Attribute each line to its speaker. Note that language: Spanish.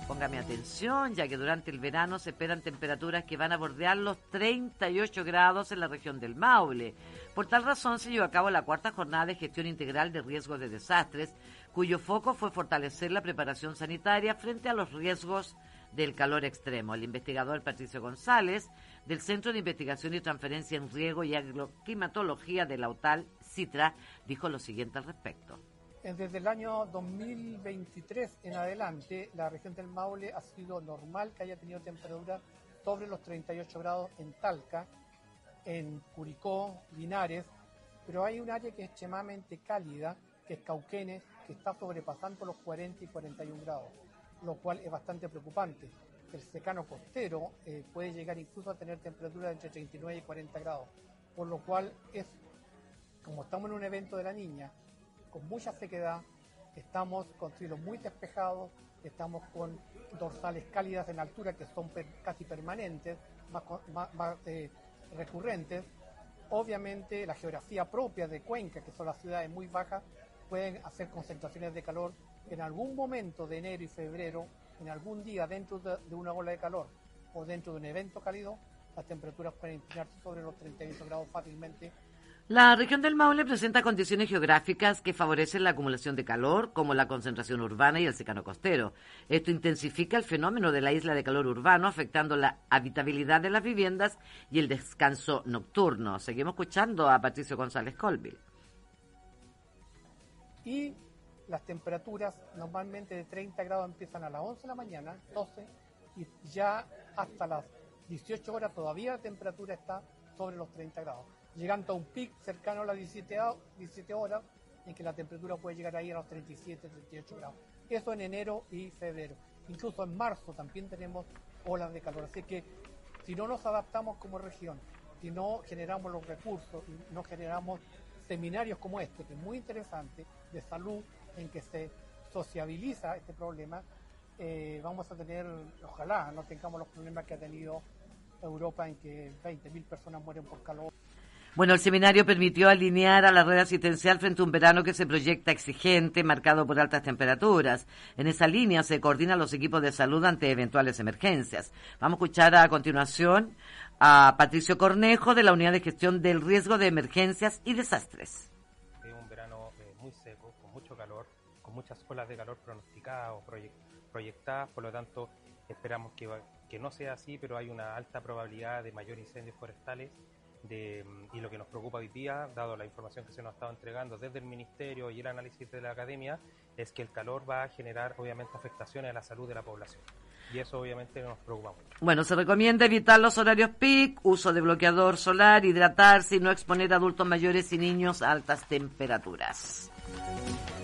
Speaker 1: Póngame atención, ya que durante el verano se esperan temperaturas que van a bordear los 38 grados en la región del Maule. Por tal razón se llevó a cabo la cuarta jornada de gestión integral de riesgos de desastres, cuyo foco fue fortalecer la preparación sanitaria frente a los riesgos del calor extremo. El investigador Patricio González, del Centro de Investigación y Transferencia en Riego y Agroclimatología de la UTAL, CITRA, dijo lo siguiente al respecto.
Speaker 2: Desde el año 2023 en adelante, la región del Maule ha sido normal que haya tenido temperatura sobre los 38 grados en Talca, en Curicó, Linares, pero hay un área que es extremadamente cálida, que es Cauquenes, que está sobrepasando los 40 y 41 grados, lo cual es bastante preocupante. El secano costero puede llegar incluso a tener temperaturas entre 39 y 40 grados, por lo cual como estamos en un evento de la Niña, con mucha sequedad, estamos con cielos muy despejados, estamos con dorsales cálidas en altura que son casi permanentes, más recurrentes. Obviamente la geografía propia de Cuenca, que son las ciudades muy bajas, pueden hacer concentraciones de calor en algún momento de enero y febrero, en algún día dentro de una ola de calor o dentro de un evento cálido, las temperaturas pueden inclinarse sobre los 38 grados fácilmente.
Speaker 1: La región del Maule presenta condiciones geográficas que favorecen la acumulación de calor, como la concentración urbana y el secano costero. Esto intensifica el fenómeno de la isla de calor urbano, afectando la habitabilidad de las viviendas y el descanso nocturno. Seguimos escuchando a Patricio González Colville.
Speaker 2: Y las temperaturas normalmente de 30 grados empiezan a las 11 de la mañana, 12, y ya hasta las 18 horas todavía la temperatura está sobre los 30 grados, llegando a un pic cercano a las 17 horas, en que la temperatura puede llegar ahí a los 37, 38 grados. Eso en enero y febrero. Incluso en marzo también tenemos olas de calor. Así que si no nos adaptamos como región, si no generamos los recursos, y no generamos seminarios como este, que es muy interesante, de salud, en que se sociabiliza este problema, vamos a tener, ojalá no tengamos los problemas que ha tenido Europa, en que 20.000 personas mueren por calor.
Speaker 1: Bueno, el seminario permitió alinear a la red asistencial frente a un verano que se proyecta exigente, marcado por altas temperaturas. En esa línea se coordinan los equipos de salud ante eventuales emergencias. Vamos a escuchar a continuación a Patricio Cornejo, de la Unidad de Gestión del Riesgo de Emergencias y Desastres.
Speaker 3: Es un verano muy seco, con mucho calor, con muchas olas de calor pronosticadas o proyectadas, por lo tanto esperamos que no sea así, pero hay una alta probabilidad de mayor incendios forestales. Y lo que nos preocupa hoy día, dado la información que se nos ha estado entregando desde el Ministerio y el análisis de la Academia, es que el calor va a generar obviamente afectaciones a la salud de la población. Y eso obviamente nos preocupa mucho.
Speaker 1: Bueno, se recomienda evitar los horarios peak, uso de bloqueador solar, hidratarse y no exponer a adultos mayores y niños a altas temperaturas.